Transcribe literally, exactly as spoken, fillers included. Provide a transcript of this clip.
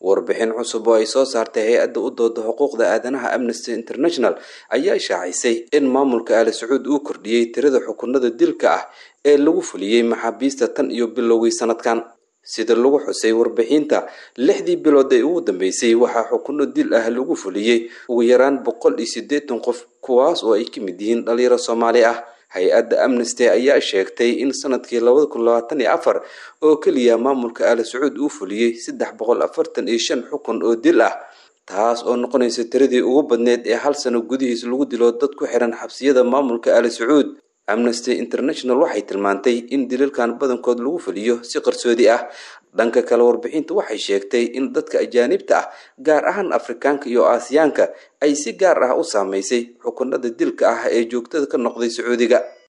warbixin cusub oo ay soo saartay hay-adda u dooda xuquuqda aadanaha Amnesty International ayaa shaacisay in maamulka Al Sacuud uu kordhiyay tirada xukunada dilka ah ee lagu fuliyay maxaabiista tan iyo bilowgii sanadkan. sida lagu xusay warbixinta lixdii bilood ee ugu dambeysay waxaa xukuno dil ah lagu fuliyay ugu yaraan boqol iyo siddeetan qof kuwaas oo ay ka mid yihiin dhalinyaro Soomaali ah. hay-adda Amnesty ayaa sheegtay in sanadkii laba kun labaatan iyo afar oo kaliya maamulka Al Sacuud uu fuliyay saddex boqol afartan iyo shan xukun oo dil ah, taas oo noqonaysa tiradii ugu badneed ee hal sano gudihiis lagu dilo dad ku xiran xabsiyada maamulka Al Sacuud. Amnesty International waxay tilmaantay in dilalkan badankood lagu fuliyo si qarsoodi ah. dhanka kale warbixintu waxay sheegtay in dadka ajaanibta ah gaar ahaan Afrikaanka iyo Aasiyaanka ay si gaar ah u saameysay xukunada dilka ah ee joogtada ka noqday Sacuudiga.